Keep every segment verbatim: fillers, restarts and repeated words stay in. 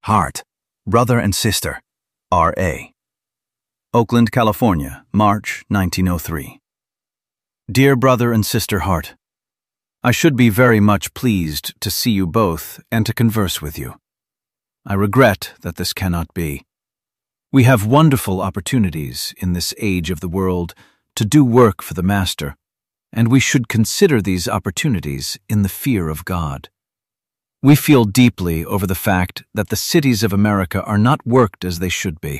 Hart, Brother and Sister, R A Oakland, California, March nineteen oh three. Dear Brother and Sister Hart, I should be very much pleased to see you both and to converse with you. I regret that this cannot be. We have wonderful opportunities in this age of the world to do work for the Master, and we should consider these opportunities in the fear of God. We feel deeply over the fact that the cities of America are not worked as they should be.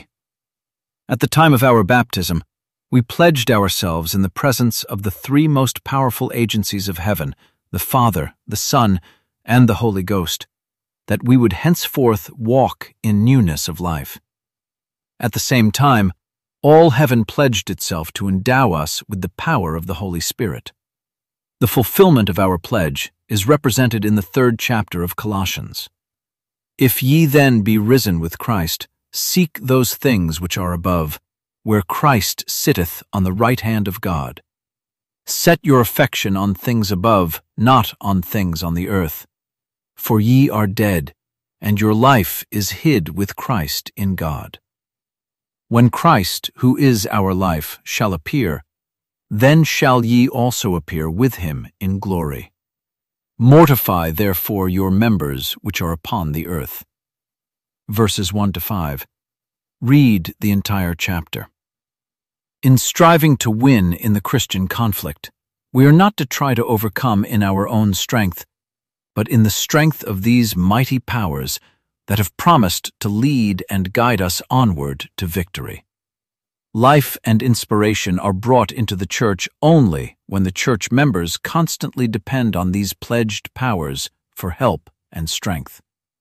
At the time of our baptism, we pledged ourselves in the presence of the three most powerful agencies of heaven, the Father, the Son, and the Holy Ghost, that we would henceforth walk in newness of life. At the same time, all heaven pledged itself to endow us with the power of the Holy Spirit. The fulfillment of our pledge is represented in the third chapter of Colossians. If ye then be risen with Christ, seek those things which are above, where Christ sitteth on the right hand of God. Set your affection on things above, not on things on the earth. For ye are dead, and your life is hid with Christ in God. When Christ, who is our life, shall appear, then shall ye also appear with him in glory. Mortify therefore your members which are upon the earth. Verses one to five. Read the entire chapter. In striving to win in the Christian conflict, we are not to try to overcome in our own strength, but in the strength of these mighty powers that have promised to lead and guide us onward to victory. Life and inspiration are brought into the church only when the church members constantly depend on these pledged powers for help and strength.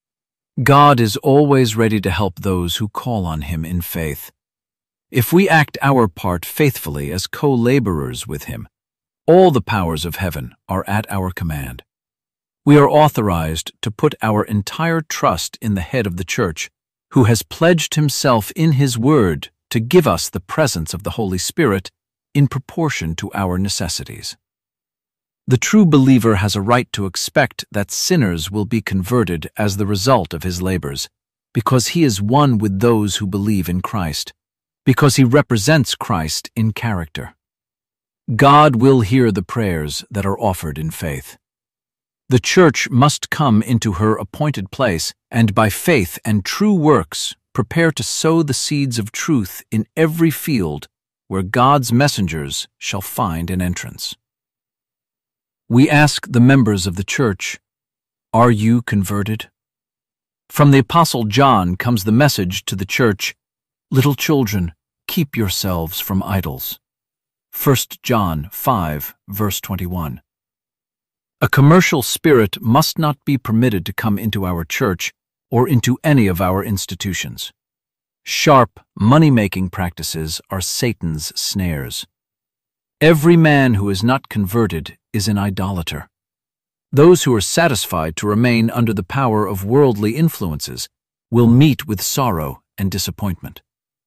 God is always ready to help those who call on him in faith. If we act our part faithfully as co-laborers with him, all the powers of heaven are at our command. We are authorized to put our entire trust in the head of the church, who has pledged himself in his word to give us the presence of the Holy Spirit in proportion to our necessities. The true believer has a right to expect that sinners will be converted as the result of his labors, because he is one with those who believe in Christ, because he represents Christ in character. God will hear the prayers that are offered in faith. The church must come into her appointed place and by faith and true works prepare to sow the seeds of truth in every field where God's messengers shall find an entrance. We ask the members of the church, are you converted? From the Apostle John comes the message to the church, little children, keep yourselves from idols. First John five, verse twenty-one. A commercial spirit must not be permitted to come into our church or into any of our institutions. Sharp, money-making practices are Satan's snares. Every man who is not converted is an idolater. Those who are satisfied to remain under the power of worldly influences will meet with sorrow and disappointment.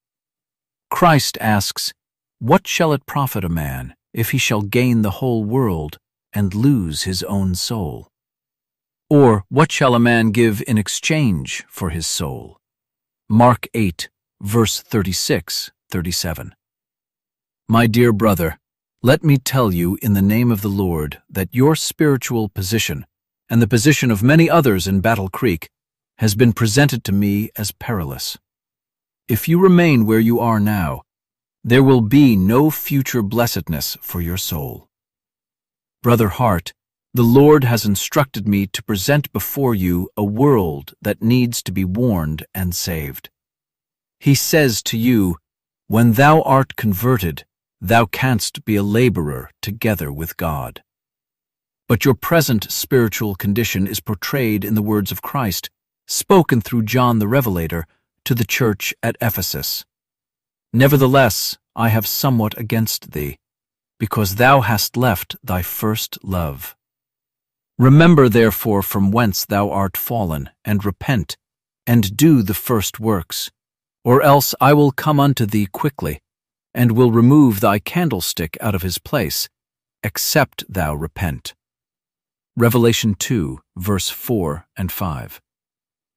Christ asks, what shall it profit a man if he shall gain the whole world and lose his own soul? Or what shall a man give in exchange for his soul? Mark eight, verse thirty-six, thirty-seven. My dear brother, let me tell you in the name of the Lord that your spiritual position and the position of many others in Battle Creek has been presented to me as perilous. If you remain where you are now, there will be no future blessedness for your soul. Brother Hart, the Lord has instructed me to present before you a world that needs to be warned and saved. He says to you, when thou art converted, thou canst be a laborer together with God. But your present spiritual condition is portrayed in the words of Christ, spoken through John the Revelator to the church at Ephesus. Nevertheless, I have somewhat against thee, because thou hast left thy first love. Remember therefore from whence thou art fallen, and repent, and do the first works, or else I will come unto thee quickly, and will remove thy candlestick out of his place, except thou repent. Revelation two, verse four and five.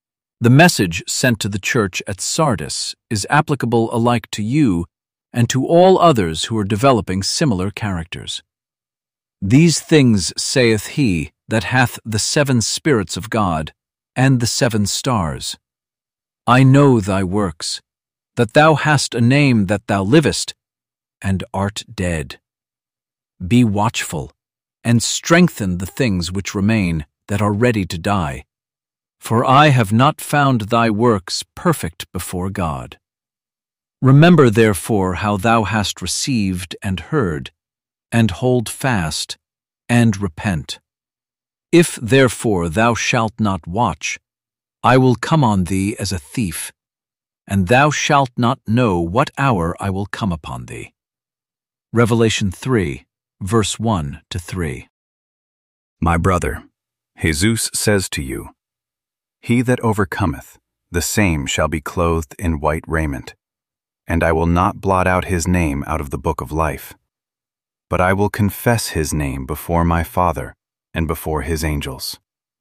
The message sent to the church at Sardis is applicable alike to you and to all others who are developing similar characters. These things saith he that hath the seven spirits of God and the seven stars. I know thy works, that thou hast a name that thou livest, and art dead. Be watchful, and strengthen the things which remain that are ready to die, for I have not found thy works perfect before God. Remember therefore how thou hast received and heard, and hold fast, and repent. If therefore thou shalt not watch, I will come on thee as a thief, and thou shalt not know what hour I will come upon thee. Revelation three, verse one to three. My brother, Jesus says to you, He that overcometh, the same shall be clothed in white raiment, and I will not blot out his name out of the book of life, but I will confess his name before my Father and before his angels.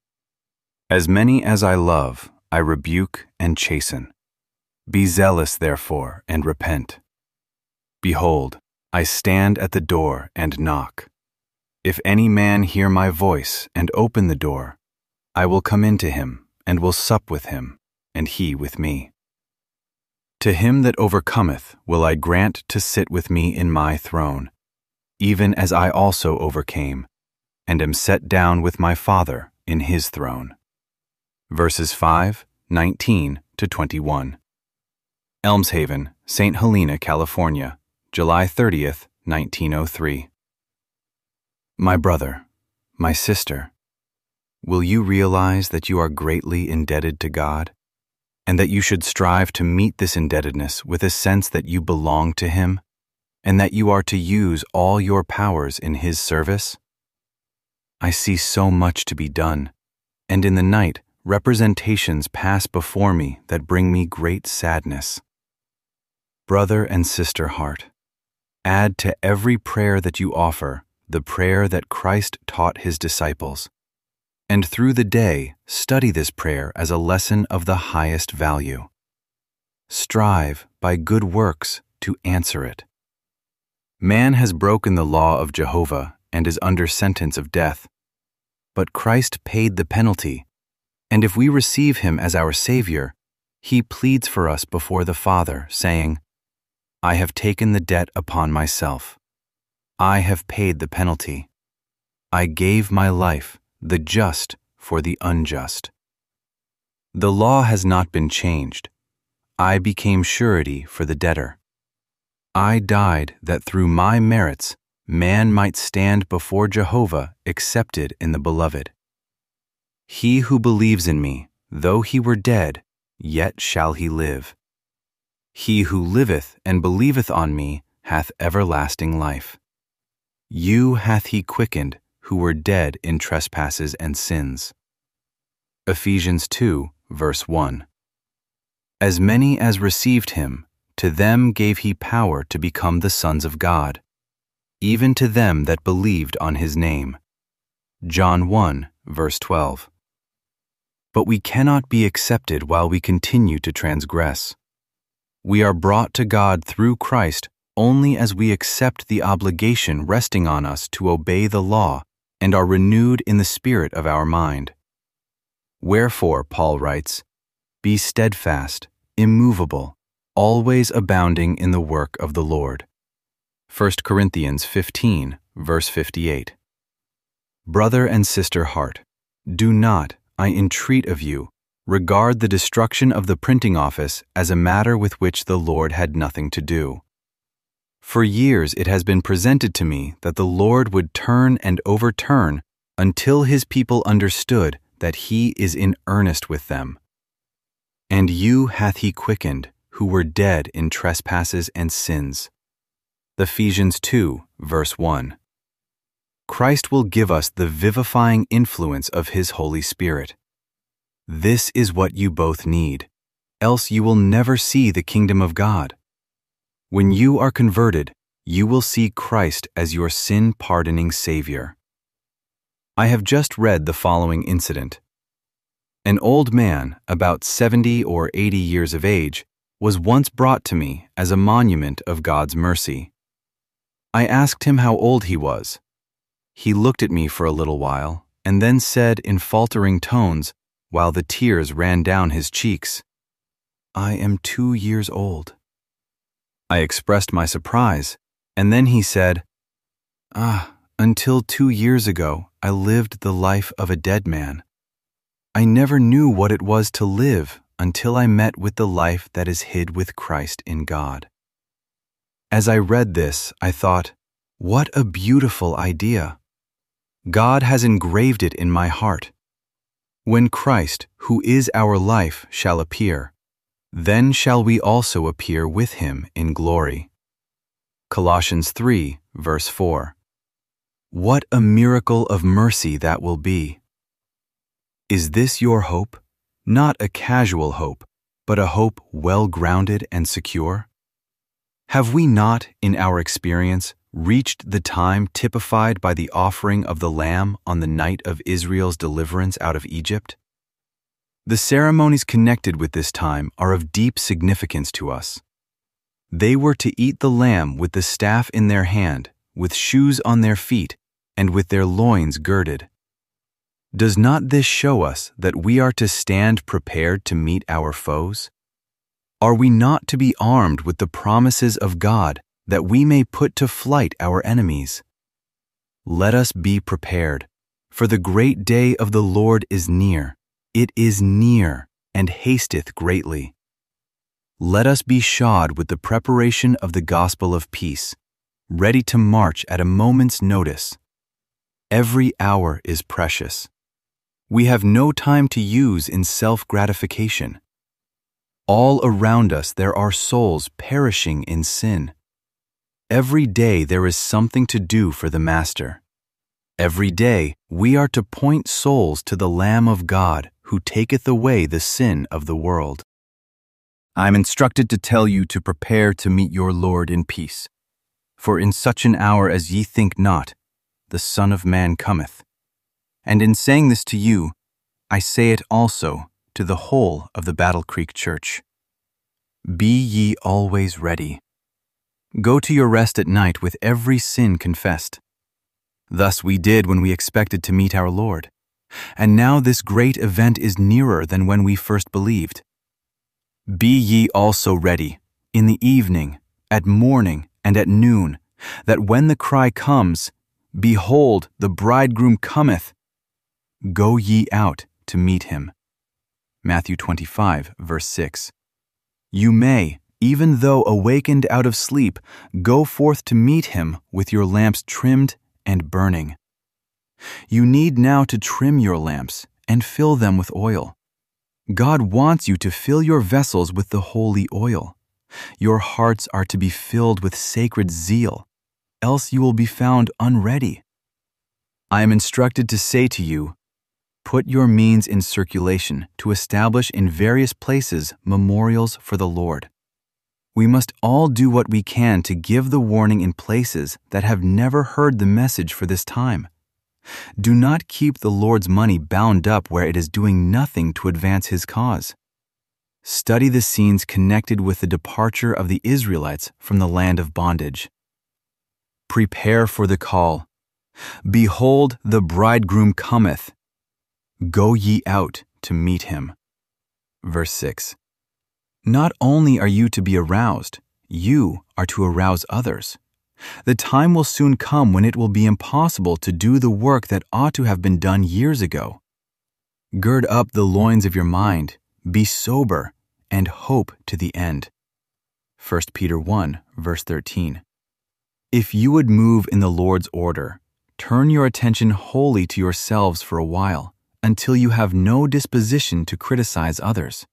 As many as I love, I rebuke and chasten. Be zealous, therefore, and repent. Behold, I stand at the door and knock. If any man hear my voice and open the door, I will come into him and will sup with him, and he with me. To him that overcometh will I grant to sit with me in my throne, even as I also overcame, and am set down with my Father in his throne. Verses five, nineteen to twenty-one. Elmshaven, Saint Helena, California, July thirtieth, nineteen oh three. My brother, my sister, will you realize that you are greatly indebted to God, and that you should strive to meet this indebtedness with a sense that you belong to Him, and that you are to use all your powers in His service? I see so much to be done, and in the night representations pass before me that bring me great sadness. Brother and sister heart, add to every prayer that you offer the prayer that Christ taught His disciples, and through the day study this prayer as a lesson of the highest value. Strive by good works to answer it. Man has broken the law of Jehovah and is under sentence of death, but Christ paid the penalty, and if we receive Him as our Savior, He pleads for us before the Father, saying, I have taken the debt upon myself. I have paid the penalty. I gave my life, the just for the unjust. The law has not been changed. I became surety for the debtor. I died that through my merits man might stand before Jehovah accepted in the Beloved. He who believes in me, though he were dead, yet shall he live. He who liveth and believeth on me hath everlasting life. You hath he quickened, who were dead in trespasses and sins. Ephesians two, verse one. As many as received him, to them gave he power to become the sons of God, even to them that believed on his name. John one, verse twelve. But we cannot be accepted while we continue to transgress. We are brought to God through Christ only as we accept the obligation resting on us to obey the law and are renewed in the spirit of our mind. Wherefore, Paul writes, Be steadfast, immovable, always abounding in the work of the Lord. First Corinthians fifteen, verse fifty-eight. Brother and sister heart, do not, I entreat of you, regard the destruction of the printing office as a matter with which the Lord had nothing to do. For years it has been presented to me that the Lord would turn and overturn until His people understood that He is in earnest with them. And you hath He quickened, who were dead in trespasses and sins. Ephesians two, verse one. Christ will give us the vivifying influence of His Holy Spirit. This is what you both need, else you will never see the kingdom of God. When you are converted, you will see Christ as your sin-pardoning Savior. I have just read the following incident. An old man, about seventy or eighty years of age, was once brought to me as a monument of God's mercy. I asked him how old he was. He looked at me for a little while and then said in faltering tones, while the tears ran down his cheeks, "I am two years old." I expressed my surprise, and then he said, "Ah, until two years ago, I lived the life of a dead man. I never knew what it was to live until I met with the life that is hid with Christ in God." As I read this, I thought, what a beautiful idea. God has engraved it in my heart. When Christ, who is our life, shall appear, then shall we also appear with him in glory. Colossians three, verse four. What a miracle of mercy that will be. Is this your hope? Not a casual hope, but a hope well-grounded and secure? Have we not, in our experience, reached the time typified by the offering of the Lamb on the night of Israel's deliverance out of Egypt? The ceremonies connected with this time are of deep significance to us. They were to eat the lamb with the staff in their hand, with shoes on their feet, and with their loins girded. Does not this show us that we are to stand prepared to meet our foes? Are we not to be armed with the promises of God that we may put to flight our enemies? Let us be prepared, for the great day of the Lord is near. It is near, and hasteth greatly. Let us be shod with the preparation of the gospel of peace, ready to march at a moment's notice. Every hour is precious. We have no time to use in self-gratification. All around us there are souls perishing in sin. Every day there is something to do for the Master. Every day we are to point souls to the Lamb of God who taketh away the sin of the world. I am instructed to tell you to prepare to meet your Lord in peace. For in such an hour as ye think not, the Son of Man cometh. And in saying this to you, I say it also to the whole of the Battle Creek Church. Be ye always ready. Go to your rest at night with every sin confessed. Thus we did when we expected to meet our Lord. And now this great event is nearer than when we first believed. Be ye also ready, in the evening, at morning, and at noon, that when the cry comes, Behold, the bridegroom cometh, go ye out to meet him. Matthew twenty-five, verse six. You may, even though awakened out of sleep, go forth to meet him with your lamps trimmed and burning. You need now to trim your lamps and fill them with oil. God wants you to fill your vessels with the holy oil. Your hearts are to be filled with sacred zeal, else you will be found unready. I am instructed to say to you, put your means in circulation to establish in various places memorials for the Lord. We must all do what we can to give the warning in places that have never heard the message for this time. Do not keep the Lord's money bound up where it is doing nothing to advance his cause. Study the scenes connected with the departure of the Israelites from the land of bondage. Prepare for the call. Behold, the bridegroom cometh. Go ye out to meet him. Verse six. Not only are you to be aroused, you are to arouse others. The time will soon come when it will be impossible to do the work that ought to have been done years ago. Gird up the loins of your mind, be sober, and hope to the end. First Peter one, verse thirteen. If you would move in the Lord's order, turn your attention wholly to yourselves for a while, until you have no disposition to criticize others.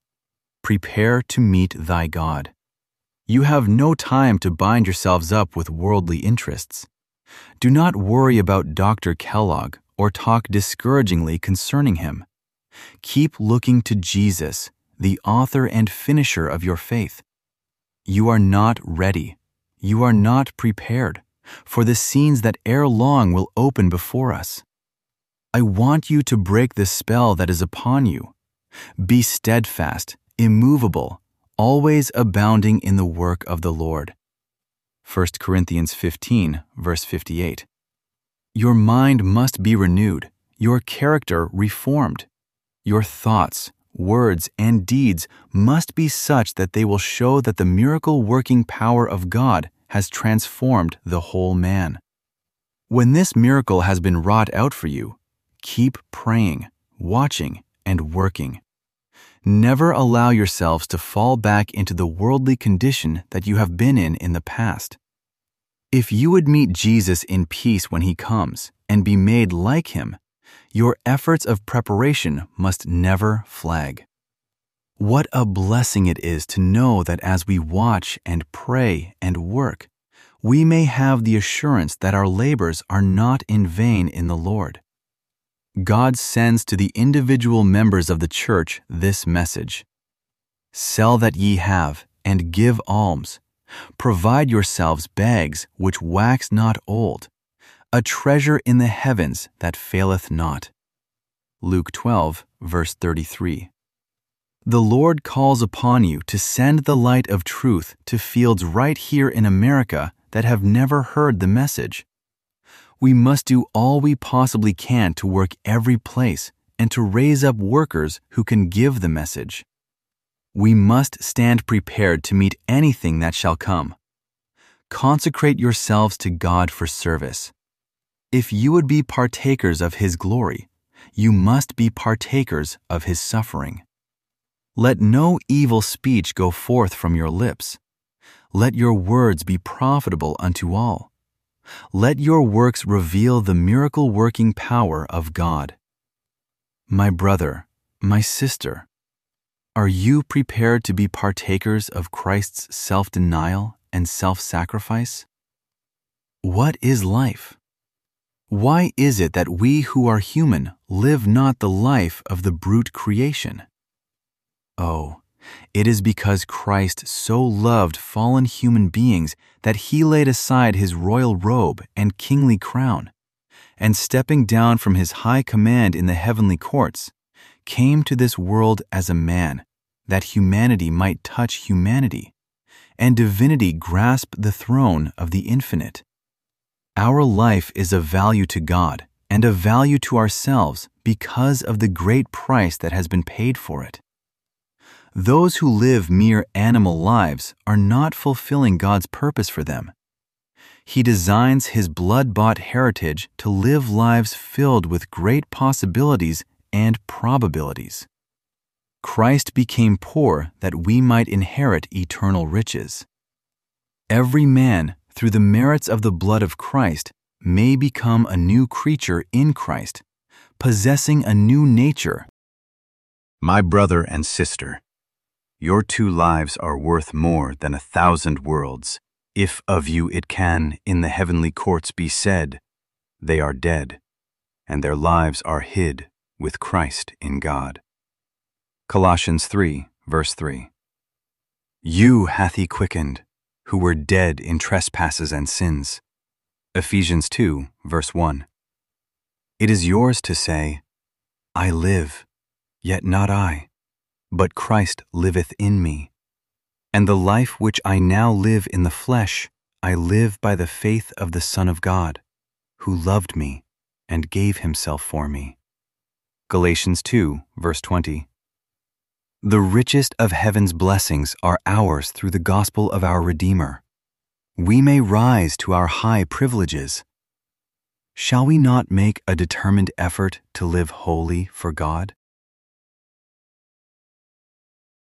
Prepare to meet thy God. You have no time to bind yourselves up with worldly interests. Do not worry about Doctor Kellogg or talk discouragingly concerning him. Keep looking to Jesus, the author and finisher of your faith. You are not ready. You are not prepared for the scenes that ere long will open before us. I want you to break the spell that is upon you. Be steadfast, immovable, always abounding in the work of the Lord. First Corinthians fifteen, verse fifty-eight. Your mind must be renewed, your character reformed. Your thoughts, words, and deeds must be such that they will show that the miracle-working power of God has transformed the whole man. When this miracle has been wrought out for you, keep praying, watching, and working. Never allow yourselves to fall back into the worldly condition that you have been in in the past. If you would meet Jesus in peace when he comes and be made like him, your efforts of preparation must never flag. What a blessing it is to know that as we watch and pray and work, we may have the assurance that our labors are not in vain in the Lord. God sends to the individual members of the church this message: Sell that ye have, and give alms. Provide yourselves bags which wax not old, a treasure in the heavens that faileth not. Luke twelve, verse thirty-three. The Lord calls upon you to send the light of truth to fields right here in America that have never heard the message. We must do all we possibly can to work every place and to raise up workers who can give the message. We must stand prepared to meet anything that shall come. Consecrate yourselves to God for service. If you would be partakers of his glory, you must be partakers of his suffering. Let no evil speech go forth from your lips. Let your words be profitable unto all. Let your works reveal the miracle-working power of God. My brother, my sister, are you prepared to be partakers of Christ's self-denial and self-sacrifice? What is life? Why is it that we who are human live not the life of the brute creation? Oh, it is because Christ so loved fallen human beings that he laid aside his royal robe and kingly crown, and stepping down from his high command in the heavenly courts, came to this world as a man, that humanity might touch humanity, and divinity grasp the throne of the infinite. Our life is of value to God and of value to ourselves because of the great price that has been paid for it. Those who live mere animal lives are not fulfilling God's purpose for them. He designs his blood-bought heritage to live lives filled with great possibilities and probabilities. Christ became poor that we might inherit eternal riches. Every man, through the merits of the blood of Christ, may become a new creature in Christ, possessing a new nature. My brother and sister, your two lives are worth more than a thousand worlds, if of you it can in the heavenly courts be said, they are dead, and their lives are hid with Christ in God. Colossians three, verse three. You hath he quickened, who were dead in trespasses and sins. Ephesians two, verse one. It is yours to say, I live, yet not I, but Christ liveth in me. And the life which I now live in the flesh, I live by the faith of the Son of God, who loved me and gave himself for me. Galatians two, verse twenty. The richest of heaven's blessings are ours through the gospel of our Redeemer. We may rise to our high privileges. Shall we not make a determined effort to live wholly for God?